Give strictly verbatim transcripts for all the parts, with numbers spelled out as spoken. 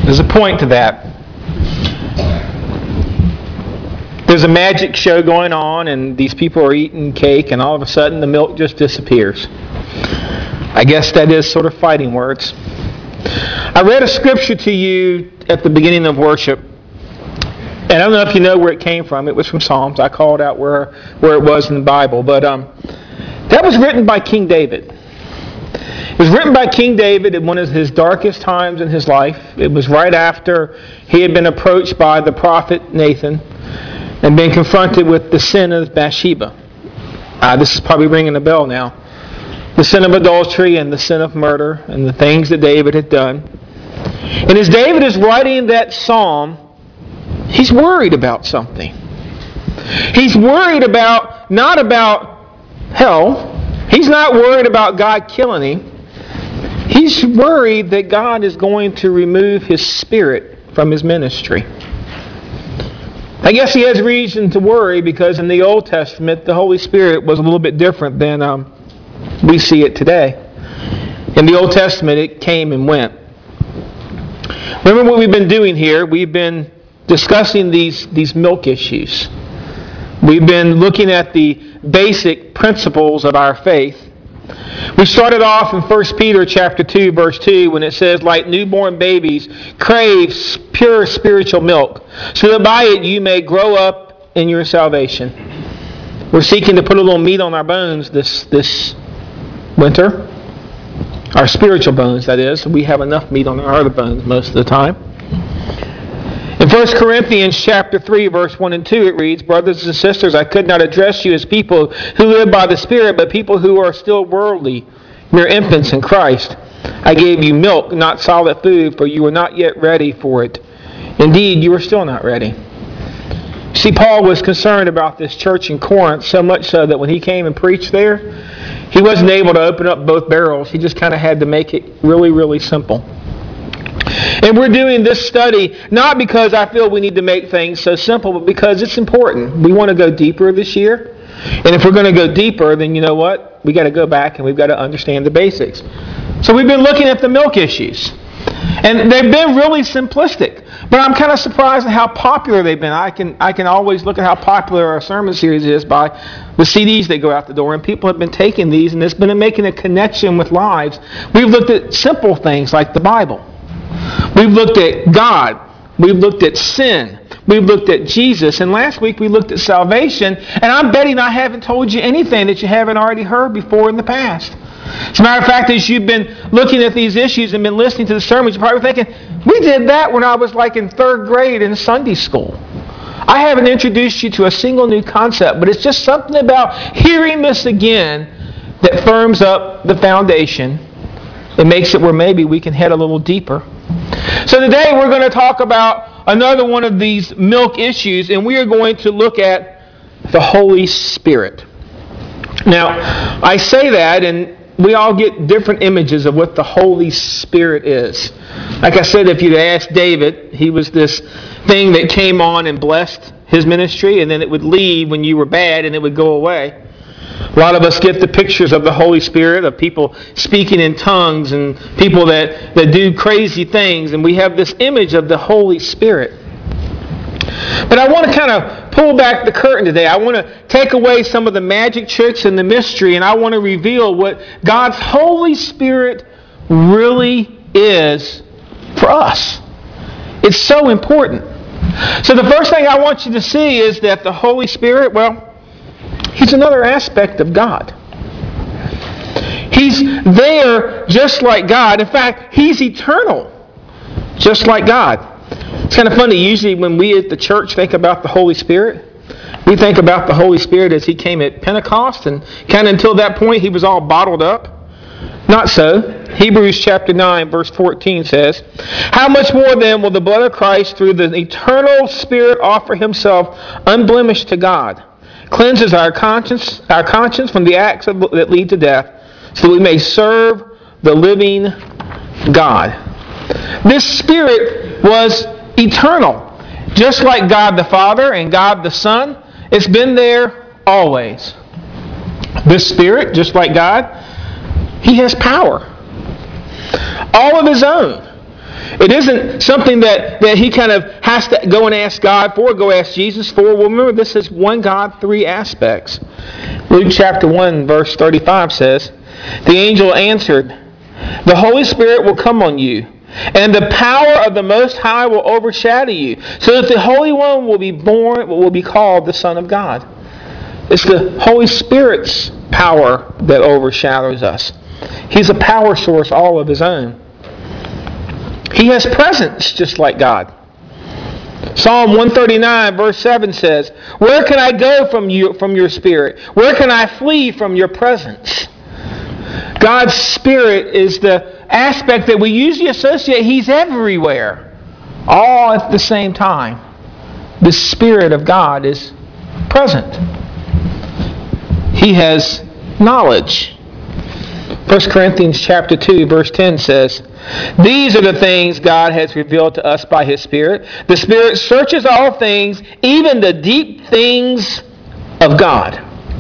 There's a point to that. There's a magic show going on, and these people are eating cake, and all of a sudden the milk just disappears. I guess that is sort of fighting words. I read a scripture to you at the beginning of worship, and I don't know if you know where it came from. It was from Psalms. I called out where, where it was in the Bible. But um, that was written by King David. It was written by King David in one of his darkest times in his life. It was right after he had been approached by the prophet Nathan and been confronted with the sin of Bathsheba. Uh, this is probably ringing a bell now. The sin of adultery and the sin of murder and the things that David had done. And as David is writing that psalm, he's worried about something. He's worried about, not about hell. He's not worried about God killing him. He's worried that God is going to remove his spirit from his ministry. I guess he has reason to worry because in the Old Testament, the Holy Spirit was a little bit different than um, we see it today. In the Old Testament, it came and went. Remember what we've been doing here? We've been discussing these, these milk issues. We've been looking at the basic principles of our faith. We started off in First Peter chapter two, verse two, when it says, like newborn babies, crave pure spiritual milk, so that by it you may grow up in your salvation. We're seeking to put a little meat on our bones this, this winter. Our spiritual bones, that is. We have enough meat on our other bones most of the time. In First Corinthians chapter three, verse one and two, it reads, brothers and sisters, I could not address you as people who live by the Spirit, but people who are still worldly, mere infants in Christ. I gave you milk, not solid food, for you were not yet ready for it. Indeed, you are still not ready. See, Paul was concerned about this church in Corinth, so much so that when he came and preached there, he wasn't able to open up both barrels. He just kind of had to make it really, really simple. And we're doing this study not because I feel we need to make things so simple, but because it's important. We want to go deeper this year. And if we're going to go deeper, then you know what? We got to go back and we've got to understand the basics. So we've been looking at the milk issues. And they've been really simplistic. But I'm kind of surprised at how popular they've been. I can I can always look at how popular our sermon series is by the C Ds that go out the door. And people have been taking these and it's been making a connection with lives. We've looked at simple things like the Bible. We've looked at God. We've looked at sin. We've looked at Jesus. And last week we looked at salvation. And I'm betting I haven't told you anything that you haven't already heard before in the past. As a matter of fact, as you've been looking at these issues and been listening to the sermons, you're probably thinking, we did that when I was like in third grade in Sunday school. I haven't introduced you to a single new concept, but it's just something about hearing this again that firms up the foundation. It makes it where maybe we can head a little deeper. So today we're going to talk about another one of these milk issues, and we are going to look at the Holy Spirit. Now, I say that, and we all get different images of what the Holy Spirit is. Like I said, if you'd asked David, he was this thing that came on and blessed his ministry, and then it would leave when you were bad, and it would go away. A lot of us get the pictures of the Holy Spirit, of people speaking in tongues and people that, that do crazy things, and we have this image of the Holy Spirit. But I want to kind of pull back the curtain today. I want to take away some of the magic tricks and the mystery, and I want to reveal what God's Holy Spirit really is for us. It's so important. So the first thing I want you to see is that the Holy Spirit, well, He's another aspect of God. He's there just like God. In fact, He's eternal, just like God. It's kind of funny. Usually when we at the church think about the Holy Spirit, we think about the Holy Spirit as He came at Pentecost, and kind of until that point He was all bottled up. Not so. Hebrews chapter nine verse fourteen says, how much more then will the blood of Christ through the eternal Spirit offer Himself unblemished to God, cleanses our conscience, our conscience from the acts of, that lead to death, so that we may serve the living God. This Spirit was eternal. Just like God the Father and God the Son, it's been there always. This Spirit, just like God, He has power. All of His own. It isn't something that, that he kind of has to go and ask God for, go ask Jesus for. Well, remember, this is one God, three aspects. Luke chapter one, verse thirty-five says, the angel answered, the Holy Spirit will come on you, and the power of the Most High will overshadow you, so that the Holy One will be born, will be called the Son of God. It's the Holy Spirit's power that overshadows us. He's a power source all of his own. He has presence just like God. Psalm one thirty-nine verse seven says, where can I go from you, from your spirit? Where can I flee from your presence? God's Spirit is the aspect that we usually associate. He's everywhere, all at the same time. The Spirit of God is present. He has knowledge. First Corinthians chapter two verse ten says, these are the things God has revealed to us by His Spirit. The Spirit searches all things, even the deep things of God.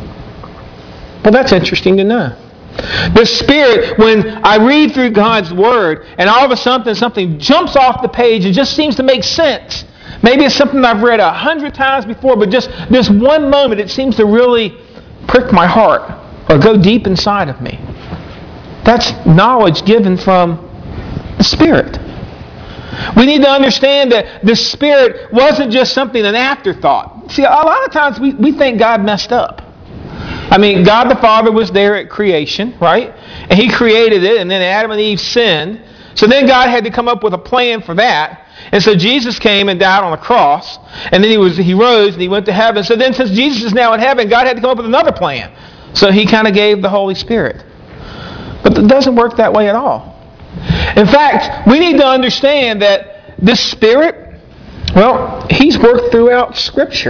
Well, that's interesting to know. The Spirit, when I read through God's Word, and all of a sudden something jumps off the page and just seems to make sense. Maybe it's something I've read a hundred times before, but just this one moment it seems to really prick my heart or go deep inside of me. That's knowledge given from the Spirit. We need to understand that the Spirit wasn't just something, an afterthought. See, a lot of times we, we think God messed up. I mean, God the Father was there at creation, right? And He created it, and then Adam and Eve sinned. So then God had to come up with a plan for that. And so Jesus came and died on the cross. And then he was he rose and He went to heaven. So then since Jesus is now in heaven, God had to come up with another plan. So He kind of gave the Holy Spirit. But it doesn't work that way at all. In fact, we need to understand that this Spirit, well, He's worked throughout Scripture.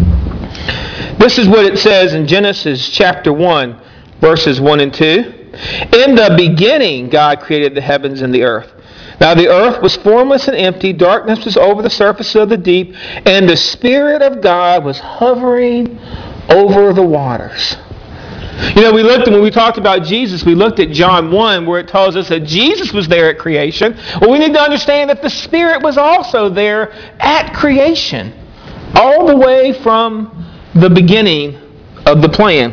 This is what it says in Genesis chapter one, verses one and two. In the beginning, God created the heavens and the earth. Now the earth was formless and empty, darkness was over the surface of the deep, and the Spirit of God was hovering over the waters. You know, we looked, when we talked about Jesus, we looked at John one, where it tells us that Jesus was there at creation. Well, we need to understand that the Spirit was also there at creation, all the way from the beginning of the plan.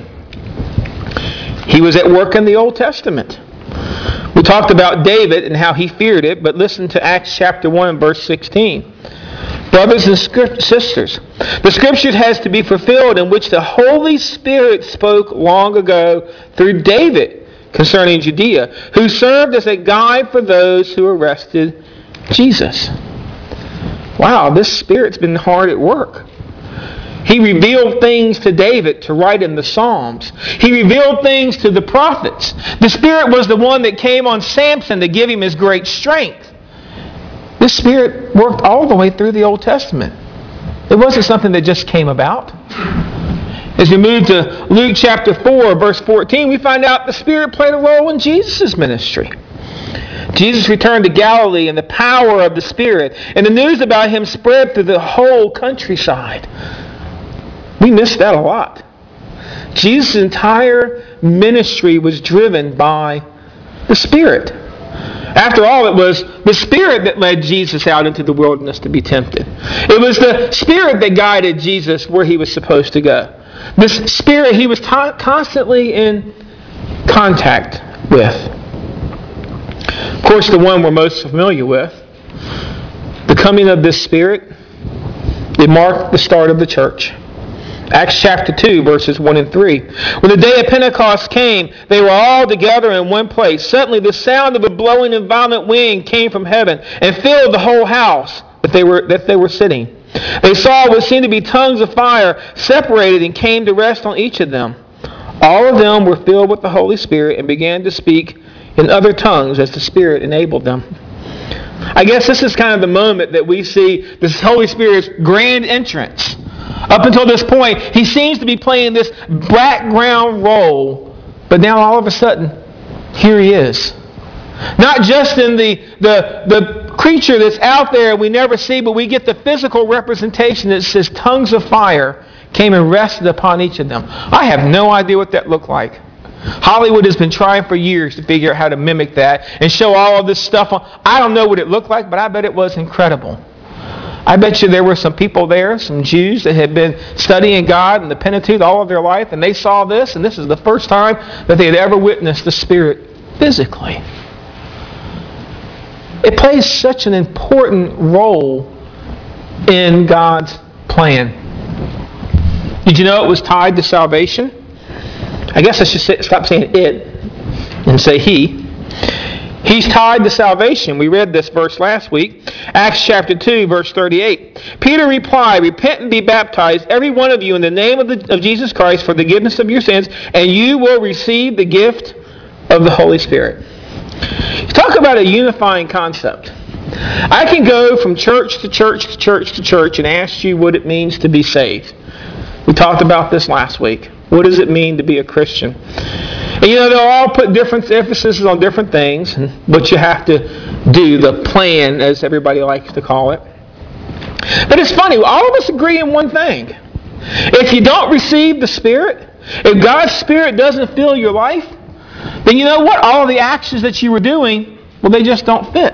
He was at work in the Old Testament. We talked about David and how he feared it, but listen to Acts chapter one, verse sixteen. Brothers and sisters, the Scripture has to be fulfilled in which the Holy Spirit spoke long ago through David concerning Judea, who served as a guide for those who arrested Jesus. Wow, this Spirit's been hard at work. He revealed things to David to write in the Psalms. He revealed things to the prophets. The Spirit was the one that came on Samson to give him his great strength. This Spirit worked all the way through the Old Testament. It wasn't something that just came about. As we move to Luke chapter four, verse fourteen, we find out the Spirit played a role in Jesus' ministry. Jesus returned to Galilee in the power of the Spirit, and the news about Him spread through the whole countryside. We miss that a lot. Jesus' entire ministry was driven by the Spirit. After all, it was the Spirit that led Jesus out into the wilderness to be tempted. It was the Spirit that guided Jesus where He was supposed to go. This Spirit He was ta- constantly in contact with. Of course, the one we're most familiar with, the coming of this Spirit, it marked the start of the church. Acts chapter two, verses one and three. When the day of Pentecost came, they were all together in one place. Suddenly the sound of a blowing and violent wind came from heaven and filled the whole house that they were, that they were sitting. They saw what seemed to be tongues of fire separated and came to rest on each of them. All of them were filled with the Holy Spirit and began to speak in other tongues as the Spirit enabled them. I guess this is kind of the moment that we see this Holy Spirit's grand entrance. Up until this point, He seems to be playing this background role, but now all of a sudden, here He is. Not just in the, the, the creature that's out there we never see, but we get the physical representation that says tongues of fire came and rested upon each of them. I have no idea what that looked like. Hollywood has been trying for years to figure out how to mimic that and show all of this stuff on. I don't know what it looked like, but I bet it was incredible. I bet you there were some people there, some Jews that had been studying God and the Pentateuch all of their life, and they saw this, and this is the first time that they had ever witnessed the Spirit physically. It plays such an important role in God's plan. Did you know it was tied to salvation? I guess I should say, stop saying it and say he. He's tied to salvation. We read this verse last week. Acts chapter two, verse thirty-eight. Peter replied, "Repent and be baptized, every one of you, in the name of, the, of Jesus Christ for the forgiveness of your sins, and you will receive the gift of the Holy Spirit." You talk about a unifying concept. I can go from church to church to church to church and ask you what it means to be saved. We talked about this last week. What does it mean to be a Christian? And you know, they'll all put different emphasis on different things, and what you have to do, the plan, as everybody likes to call it. But it's funny, all of us agree in one thing. If you don't receive the Spirit, if God's Spirit doesn't fill your life, then you know what? All of the actions that you were doing, well, they just don't fit.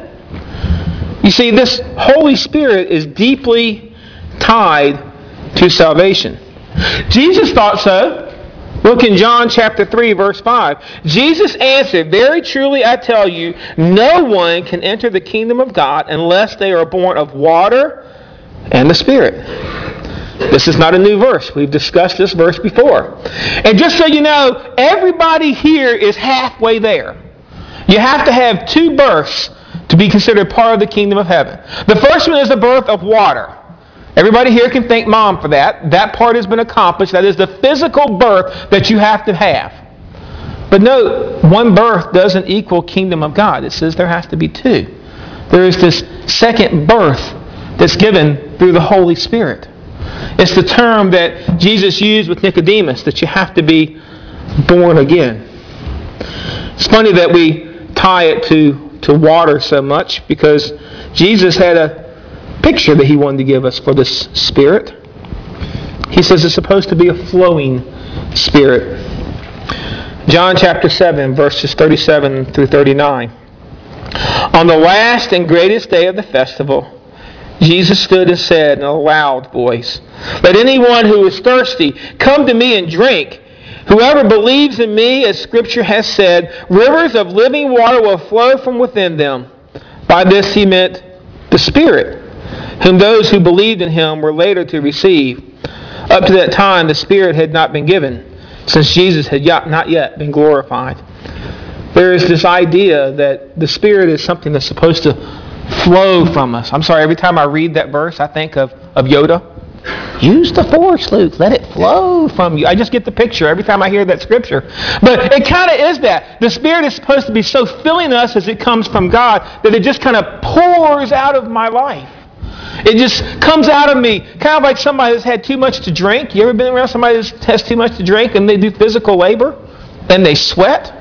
You see, this Holy Spirit is deeply tied to salvation. Jesus thought so. Look in John chapter three, verse five. Jesus answered, "Very truly I tell you, no one can enter the kingdom of God unless they are born of water and the Spirit." This is not a new verse. We've discussed this verse before. And just so you know, everybody here is halfway there. You have to have two births to be considered part of the kingdom of heaven. The first one is the birth of water. Everybody here can thank Mom for that. That part has been accomplished. That is the physical birth that you have to have. But note, one birth doesn't equal kingdom of God. It says there has to be two. There is this second birth that's given through the Holy Spirit. It's the term that Jesus used with Nicodemus, that you have to be born again. It's funny that we tie it to, to water so much, because Jesus had a picture that he wanted to give us for this Spirit. He says it's supposed to be a flowing Spirit. John chapter seven, verses thirty-seven through thirty-nine. On the last and greatest day of the festival, Jesus stood and said in a loud voice, "Let anyone who is thirsty come to me and drink. Whoever believes in me, as Scripture has said, rivers of living water will flow from within them." By this he meant the Spirit, whom those who believed in him were later to receive. Up to that time, the Spirit had not been given, since Jesus had not yet been glorified. There is this idea that the Spirit is something that's supposed to flow from us. I'm sorry, every time I read that verse, I think of, of Yoda. Use the force, Luke. Let it flow from you. I just get the picture every time I hear that scripture. But it kind of is that. The Spirit is supposed to be so filling us as it comes from God that it just kind of pours out of my life. It just comes out of me, kind of like somebody that's had too much to drink. You ever been around somebody that has too much to drink and they do physical labor and they sweat?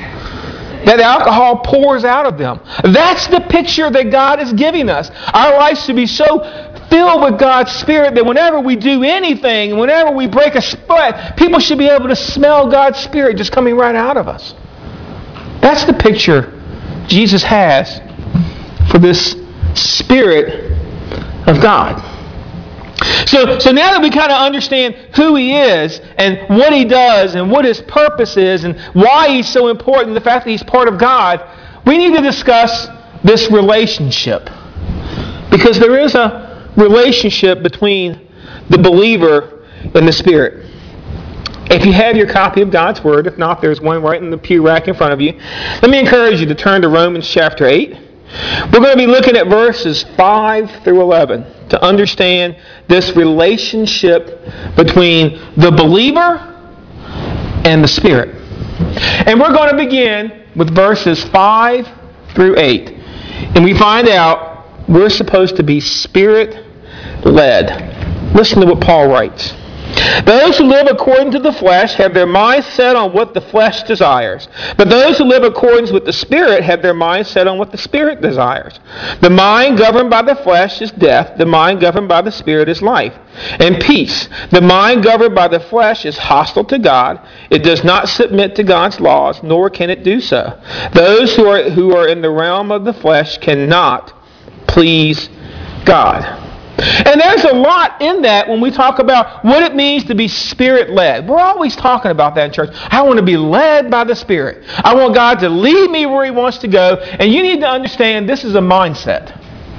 That alcohol pours out of them. That's the picture that God is giving us. Our lives should be so filled with God's Spirit that whenever we do anything, whenever we break a sweat, people should be able to smell God's Spirit just coming right out of us. That's the picture Jesus has for this Spirit of God. So, so now that we kind of understand who He is and what He does and what His purpose is and why He's so important, the fact that He's part of God, we need to discuss this relationship. Because there is a relationship between the believer and the Spirit. If you have your copy of God's Word, if not, there's one right in the pew rack in front of you. Let me encourage you to turn to Romans chapter eight. We're going to be looking at verses five through eleven to understand this relationship between the believer and the Spirit. And we're going to begin with verses five through eight. And we find out we're supposed to be Spirit-led. Listen to what Paul writes. Those who live according to the flesh have their mind set on what the flesh desires. But those who live according with the Spirit have their mind set on what the Spirit desires. The mind governed by the flesh is death. The mind governed by the Spirit is life and peace. The mind governed by the flesh is hostile to God. It does not submit to God's laws, nor can it do so. Those who are, who are in the realm of the flesh cannot please God. And there's a lot in that when we talk about what it means to be Spirit-led. We're always talking about that in church. I want to be led by the Spirit. I want God to lead me where He wants to go. And you need to understand this is a mindset.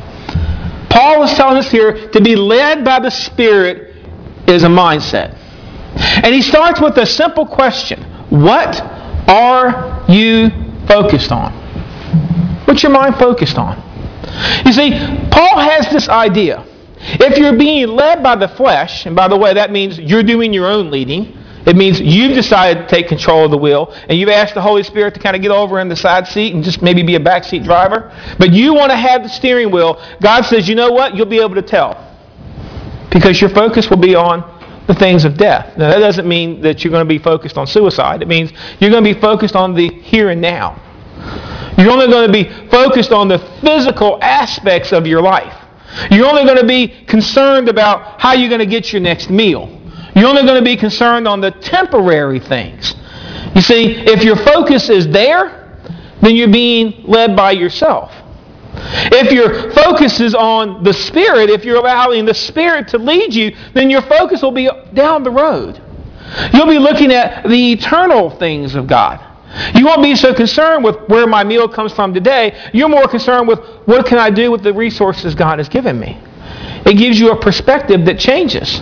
Paul is telling us here to be led by the Spirit is a mindset. And he starts with a simple question. What are you focused on? What's your mind focused on? You see, Paul has this idea. If you're being led by the flesh, and by the way, that means you're doing your own leading. It means you've decided to take control of the wheel, and you've asked the Holy Spirit to kind of get over in the side seat and just maybe be a backseat driver. But you want to have the steering wheel. God says, you know what? You'll be able to tell. Because your focus will be on the things of death. Now, that doesn't mean that you're going to be focused on suicide. It means you're going to be focused on the here and now. You're only going to be focused on the physical aspects of your life. You're only going to be concerned about how you're going to get your next meal. You're only going to be concerned on the temporary things. You see, if your focus is there, then you're being led by yourself. If your focus is on the Spirit, if you're allowing the Spirit to lead you, then your focus will be down the road. You'll be looking at the eternal things of God. You won't be so concerned with where my meal comes from today. You're more concerned with what can I do with the resources God has given me. It gives you a perspective that changes.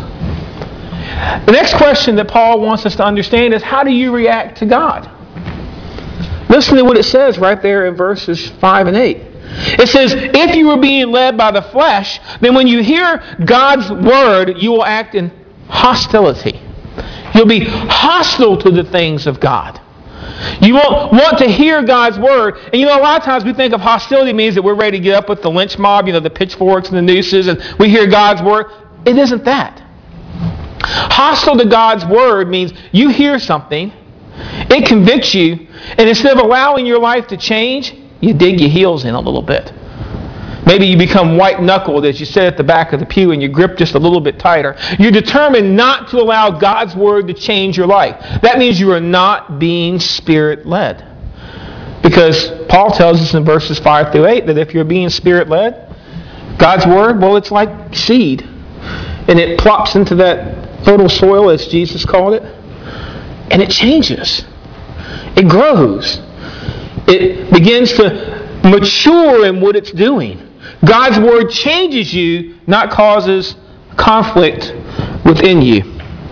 The next question that Paul wants us to understand is, how do you react to God? Listen to what it says right there in verses five and eight. It says, if you were being led by the flesh, then when you hear God's word, you will act in hostility. You'll be hostile to the things of God. You won't want to hear God's word. And you know, a lot of times we think of hostility means that we're ready to get up with the lynch mob, you know, the pitchforks and the nooses, and we hear God's word. It isn't that. Hostile to God's word means you hear something, it convicts you, and instead of allowing your life to change, you dig your heels in a little bit. Maybe you become white-knuckled as you sit at the back of the pew and you grip just a little bit tighter. You're determined not to allow God's word to change your life. That means you are not being Spirit-led. Because Paul tells us in verses five through eight that if you're being Spirit-led, God's word, well, it's like seed. And it plops into that fertile soil, as Jesus called it, and it changes. It grows. It begins to mature in what it's doing. God's word changes you, not causes conflict within you.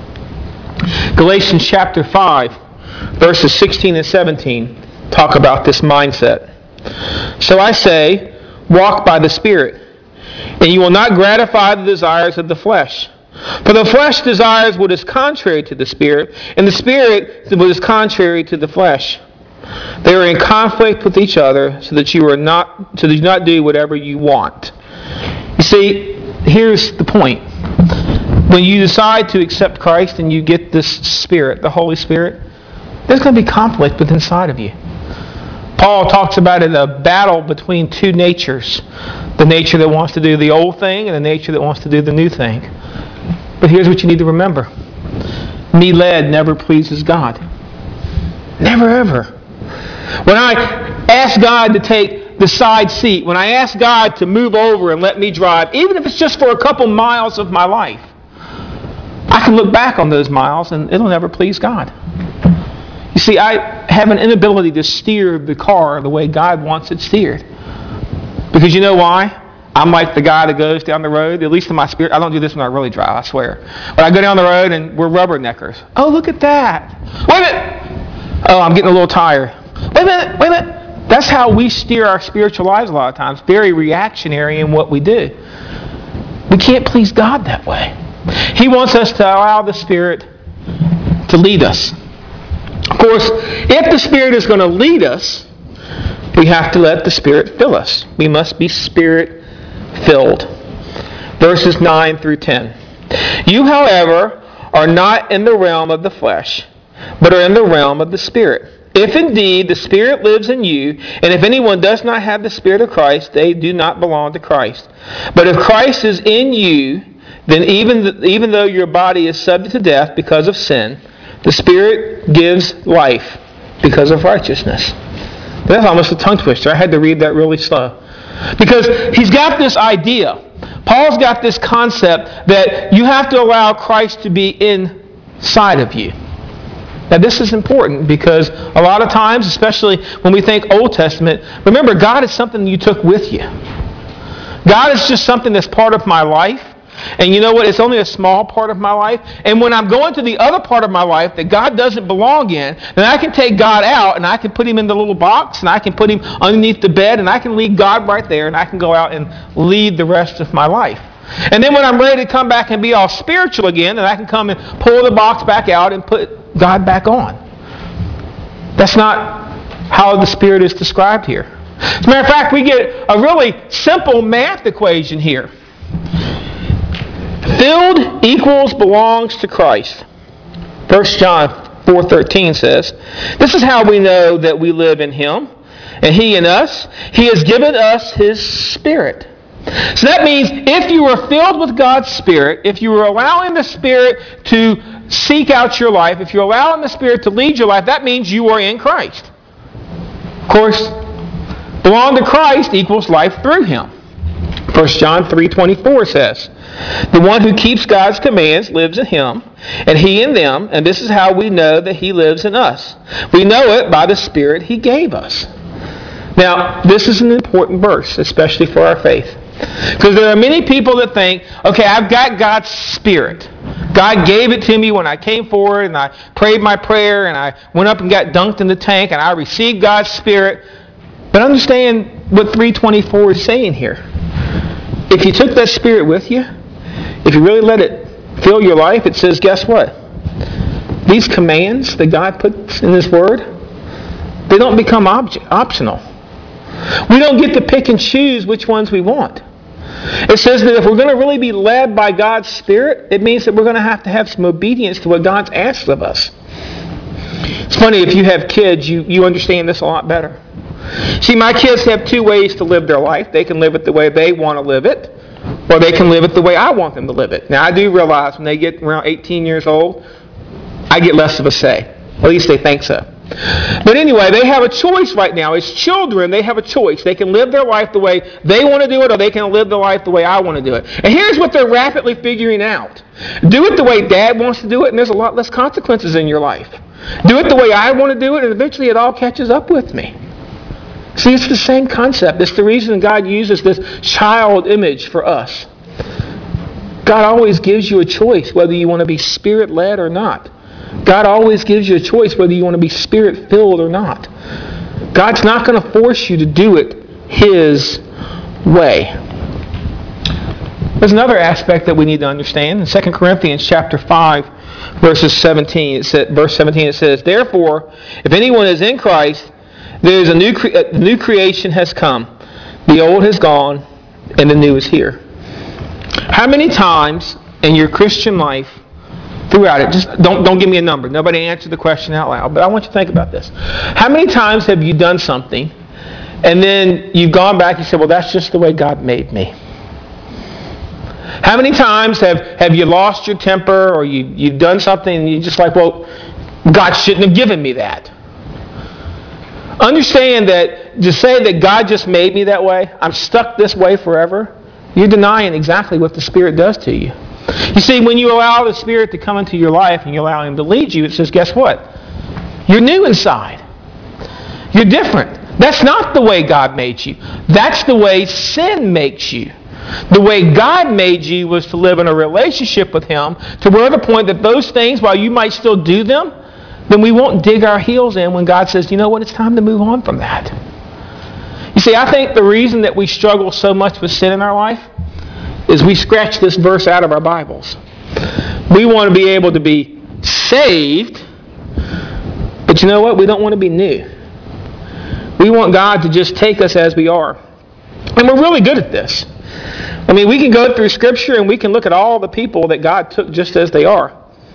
Galatians chapter five, verses sixteen and seventeen talk about this mindset. So I say, walk by the Spirit, and you will not gratify the desires of the flesh. For the flesh desires what is contrary to the Spirit, and the Spirit what is contrary to the flesh. They are in conflict with each other, so that you are not so that you do not do whatever you want. You see, here's the point. When you decide to accept Christ and you get this Spirit, the Holy Spirit, there's going to be conflict within inside of you. Paul talks about it, a battle between two natures. The nature that wants to do the old thing and the nature that wants to do the new thing. But here's what you need to remember. Me led never pleases God. Never ever. When I ask God to take the side seat, when I ask God to move over and let me drive, even if it's just for a couple miles of my life, I can look back on those miles and it'll never please God. You see, I have an inability to steer the car the way God wants it steered. Because you know why? I'm like the guy that goes down the road, at least in my spirit. I don't do this when I really drive, I swear. But I go down the road and we're rubberneckers. Oh, look at that. Wait a minute. Oh, I'm getting a little tired. Wait a minute, wait a minute. That's how we steer our spiritual lives a lot of times. Very reactionary in what we do. We can't please God that way. He wants us to allow the Spirit to lead us. Of course, if the Spirit is going to lead us, we have to let the Spirit fill us. We must be Spirit-filled. Verses nine through ten. You, however, are not in the realm of the flesh, but are in the realm of the Spirit. If indeed the Spirit lives in you, and if anyone does not have the Spirit of Christ, they do not belong to Christ. But if Christ is in you, then even, even though your body is subject to death because of sin, the Spirit gives life because of righteousness. That's almost a tongue twister. I had to read that really slow. Because he's got this idea. Paul's got this concept that you have to allow Christ to be inside of you. Now this is important because a lot of times, especially when we think Old Testament, remember God is something you took with you. God is just something that's part of my life. And you know what? It's only a small part of my life. And when I'm going to the other part of my life that God doesn't belong in, then I can take God out and I can put him in the little box and I can put him underneath the bed and I can leave God right there and I can go out and lead the rest of my life. And then when I'm ready to come back and be all spiritual again, then I can come and pull the box back out and put God back on. That's not how the Spirit is described here. As a matter of fact, we get a really simple math equation here. Filled equals belongs to Christ. First John four thirteen says, this is how we know that we live in him, and he in us. He has given us his Spirit. So that means if you are filled with God's Spirit, if you are allowing the Spirit to seek out your life, if you're allowing the Spirit to lead your life, that means you are in Christ. Of course, belong to Christ equals life through him. First John three twenty-four says, the one who keeps God's commands lives in him, and he in them, and this is how we know that he lives in us. We know it by the Spirit he gave us. Now, this is an important verse, especially for our faith. Because there are many people that think, okay, I've got God's Spirit. God gave it to me when I came forward and I prayed my prayer and I went up and got dunked in the tank and I received God's Spirit. But understand what three twenty-four is saying here. If you took that Spirit with you, if you really let it fill your life, it says, guess what? These commands that God puts in His Word, they don't become obje- optional. We don't get to pick and choose which ones we want. It says that if we're going to really be led by God's Spirit, it means that we're going to have to have some obedience to what God's asked of us. It's funny, if you have kids, you, you understand this a lot better. See, my kids have two ways to live their life. They can live it the way they want to live it, or they can live it the way I want them to live it. Now, I do realize when they get around eighteen years old, I get less of a say. At least they think so. But anyway, they have a choice right now. As children, they have a choice. They can live their life the way they want to do it, or they can live their life the way I want to do it. And here's what they're rapidly figuring out. Do it the way Dad wants to do it, and there's a lot less consequences in your life. Do it the way I want to do it, and eventually it all catches up with me. See, it's the same concept. It's the reason God uses this child image for us. God always gives you a choice whether you want to be Spirit-led or not. God always gives you a choice whether you want to be Spirit-filled or not. God's not going to force you to do it His way. There's another aspect that we need to understand. In Second Corinthians chapter five, verses seventeen, it says, verse seventeen, it says, therefore, if anyone is in Christ, there is a new, cre- a new creation has come. The old has gone, and the new is here. How many times in your Christian life, throughout it, just don't, don't give me a number. Nobody answered the question out loud, but I want you to think about this. How many times have you done something, and then you've gone back and said, well, that's just the way God made me? How many times have, have you lost your temper, or you, you've done something, and you're just like, well, God shouldn't have given me that? Understand that to say that God just made me that way, I'm stuck this way forever, you're denying exactly what the Spirit does to you. You see, when you allow the Spirit to come into your life and you allow Him to lead you, it says, guess what? You're new inside. You're different. That's not the way God made you. That's the way sin makes you. The way God made you was to live in a relationship with Him to where the point that those things, while you might still do them, then we won't dig our heels in when God says, you know what, it's time to move on from that. You see, I think the reason that we struggle so much with sin in our life is we scratch this verse out of our Bibles. We want to be able to be saved, but you know what? We don't want to be new. We want God to just take us as we are. And we're really good at this. I mean, we can go through Scripture and we can look at all the people that God took just as they are.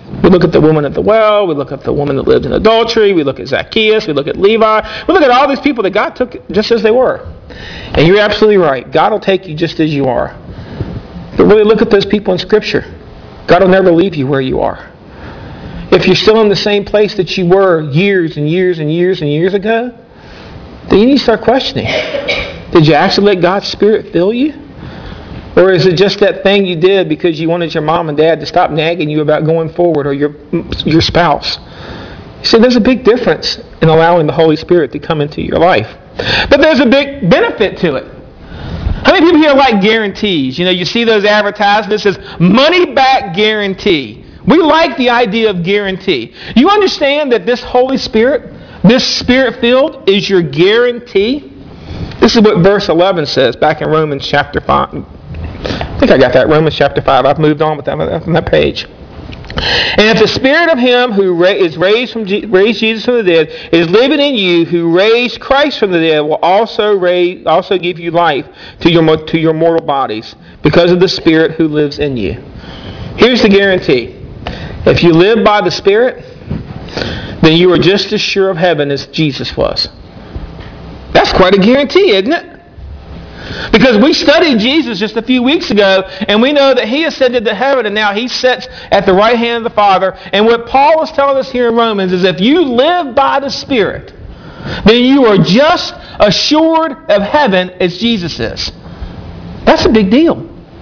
We look at the woman at the well. We look at the woman that lived in adultery. We look at Zacchaeus. We look at Levi. We look at all these people that God took just as they were. And you're absolutely right. God will take you just as you are. But really look at those people in Scripture. God will never leave you where you are. If you're still in the same place that you were years and years and years and years ago, then you need to start questioning. Did you actually let God's Spirit fill you? Or is it just that thing you did because you wanted your mom and dad to stop nagging you about going forward, or your your spouse? You see, there's a big difference in allowing the Holy Spirit to come into your life. But there's a big benefit to it. How many people here like guarantees? You know, you see those advertisements that says money back guarantee. We like the idea of guarantee. You understand that this Holy Spirit, this Spirit-filled, is your guarantee? This is what verse eleven says back in Romans chapter five. I think I got that, Romans chapter five. I've moved on with that on that page. And if the Spirit of Him who is raised from raised Jesus from the dead is living in you, who raised Christ from the dead, will also raise, also give you life to your to your mortal bodies because of the Spirit who lives in you. Here's the guarantee: if you live by the Spirit, then you are just as sure of heaven as Jesus was. That's quite a guarantee, isn't it? Because we studied Jesus just a few weeks ago, and we know that He ascended to heaven, and now He sits at the right hand of the Father. And what Paul is telling us here in Romans is if you live by the Spirit, then you are just assured of heaven as Jesus is. That's a big deal.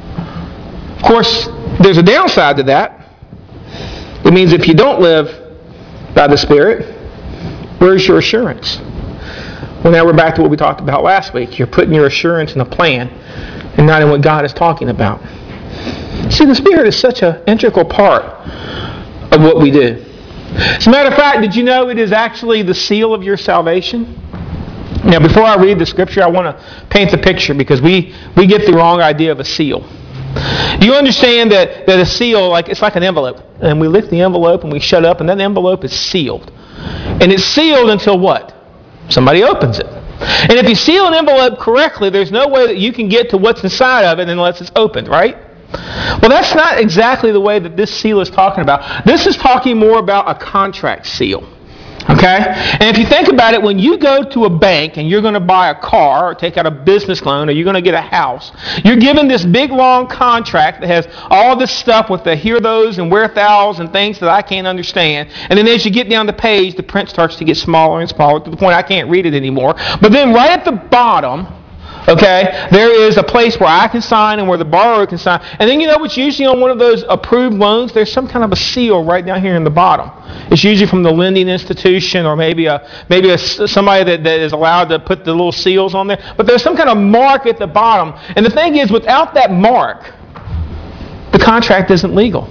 Of course, there's a downside to that. It means if you don't live by the Spirit, where's your assurance? Well, now we're back to what we talked about last week. You're putting your assurance in a plan and not in what God is talking about. See, the Spirit is such an integral part of what we do. As a matter of fact, did you know it is actually the seal of your salvation? Now, before I read the Scripture, I want to paint the picture because we, we get the wrong idea of a seal. You understand that, that a seal, like it's like an envelope. And we lift the envelope and we shut up, and that envelope is sealed. And it's sealed until what? Somebody opens it. And if you seal an envelope correctly, there's no way that you can get to what's inside of it unless it's opened, right? Well, that's not exactly the way that this seal is talking about. This is talking more about a contract seal. Okay? And if you think about it, when you go to a bank and you're going to buy a car or take out a business loan or you're going to get a house, you're given this big long contract that has all this stuff with the hear those and where thous and things that I can't understand. And then as you get down the page, the print starts to get smaller and smaller to the point I can't read it anymore. But then right at the bottom, okay, there is a place where I can sign and where the borrower can sign. And then you know what's usually on one of those approved loans? There's some kind of a seal right down here in the bottom. It's usually from the lending institution or maybe a maybe a, somebody that, that is allowed to put the little seals on there. But there's some kind of mark at the bottom. And the thing is, without that mark, the contract isn't legal.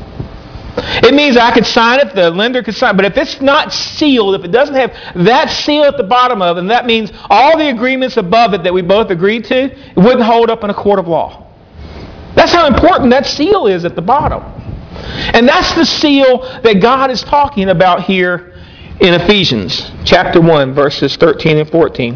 It means I could sign it, the lender could sign it, but if it's not sealed, if it doesn't have that seal at the bottom of it, and that means all the agreements above it that we both agreed to, it wouldn't hold up in a court of law. That's how important that seal is at the bottom. And that's the seal that God is talking about here in Ephesians chapter one, verses thirteen and fourteen.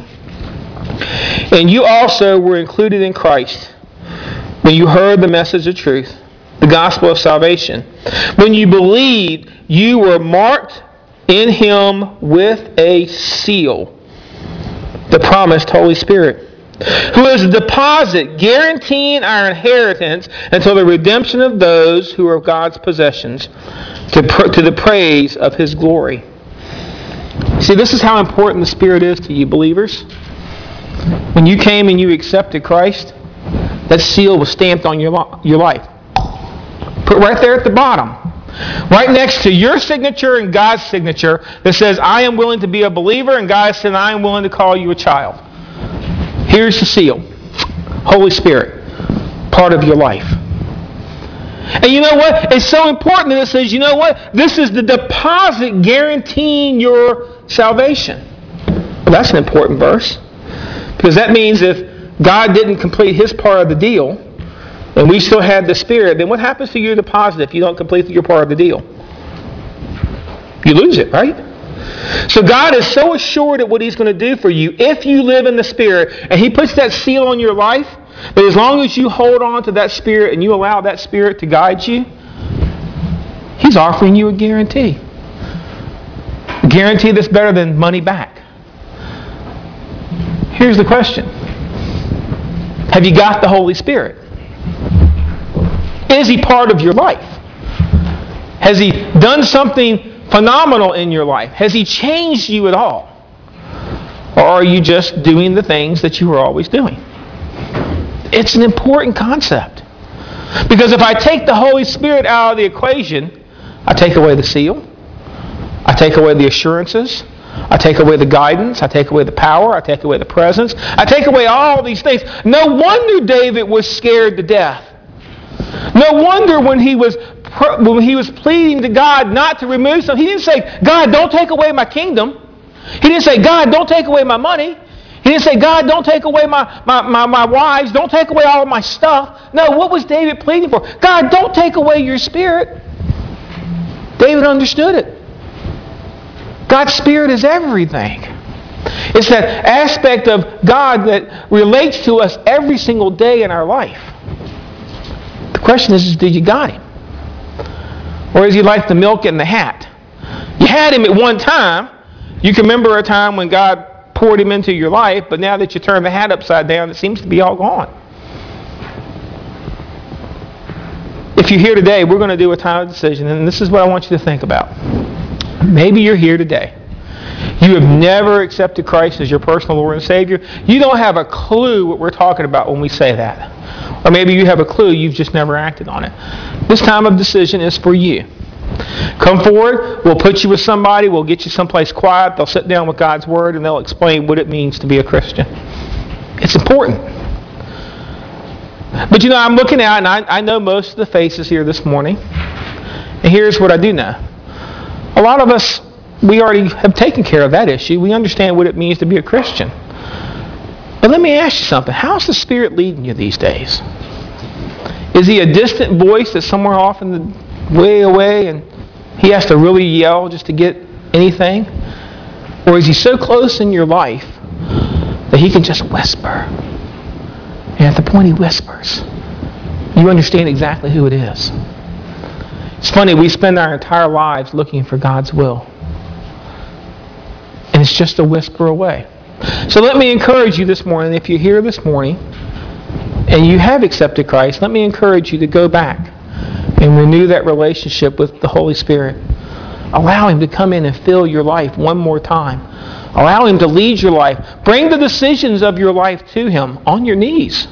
And you also were included in Christ when you heard the message of truth, the gospel of salvation. When you believed, you were marked in Him with a seal, the promised Holy Spirit, who is a deposit guaranteeing our inheritance until the redemption of those who are God's possessions, to, pr- to the praise of His glory. See, this is how important the Spirit is to you, believers. When you came and you accepted Christ, that seal was stamped on your, lo- your life. Put right there at the bottom. Right next to your signature and God's signature that says, I am willing to be a believer, and God said, I am willing to call you a child. Here's the seal. Holy Spirit, part of your life. And you know what? It's so important that it says, you know what? This is the deposit guaranteeing your salvation. Well, that's an important verse. Because that means if God didn't complete His part of the deal, and we still had the Spirit, then what happens to your deposit if you don't complete your part of the deal? You lose it, right? So God is so assured of what He's going to do for you if you live in the Spirit, and He puts that seal on your life, that as long as you hold on to that Spirit and you allow that Spirit to guide you, He's offering you a guarantee. A guarantee that's better than money back. Here's the question. Have you got the Holy Spirit? Is He part of your life? Has He done something phenomenal in your life? Has He changed you at all? Or are you just doing the things that you were always doing? It's an important concept. Because if I take the Holy Spirit out of the equation, I take away the seal. I take away the assurances. I take away the guidance. I take away the power. I take away the presence. I take away all these things. No wonder David was scared to death. No wonder when he was when he was pleading to God not to remove something, he didn't say, God, don't take away my kingdom. He didn't say, God, don't take away my money. He didn't say, God, don't take away my, my, my, my wives. Don't take away all of my stuff. No, what was David pleading for? God, don't take away your Spirit. David understood it. God's Spirit is everything. It's that aspect of God that relates to us every single day in our life. The question is, is did you got Him? Or is He like the milk in the hat? You had Him at one time. You can remember a time when God poured Him into your life, but now that you turn the hat upside down, it seems to be all gone. If you're here today, we're going to do a time of decision, and this is what I want you to think about. Maybe you're here today. You have never accepted Christ as your personal Lord and Savior. You don't have a clue what we're talking about when we say that. Or maybe you have a clue, you've just never acted on it. This time of decision is for you. Come forward, we'll put you with somebody, we'll get you someplace quiet, they'll sit down with God's Word and they'll explain what it means to be a Christian. It's important. But you know, I'm looking out and I, I know most of the faces here this morning. And here's what I do know. A lot of us, we already have taken care of that issue. We understand what it means to be a Christian. But let me ask you something. How's the Spirit leading you these days? Is He a distant voice that's somewhere off in the way away and He has to really yell just to get anything? Or is He so close in your life that He can just whisper? And at the point He whispers, you understand exactly who it is. It's funny, we spend our entire lives looking for God's will. And it's just a whisper away. So let me encourage you this morning, if you're here this morning and you have accepted Christ, let me encourage you to go back and renew that relationship with the Holy Spirit. Allow Him to come in and fill your life one more time. Allow Him to lead your life. Bring the decisions of your life to Him on your knees.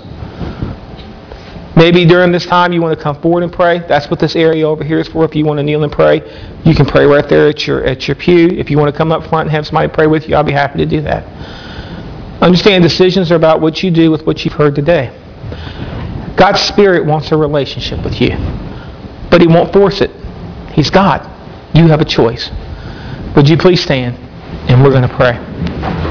Maybe during this time you want to come forward and pray. That's what this area over here is for. If you want to kneel and pray, you can pray right there at your at your pew. If you want to come up front and have somebody pray with you, I'll be happy to do that. Understand, decisions are about what you do with what you've heard today. God's Spirit wants a relationship with you, but He won't force it. He's God. You have a choice. Would you please stand, and we're going to pray.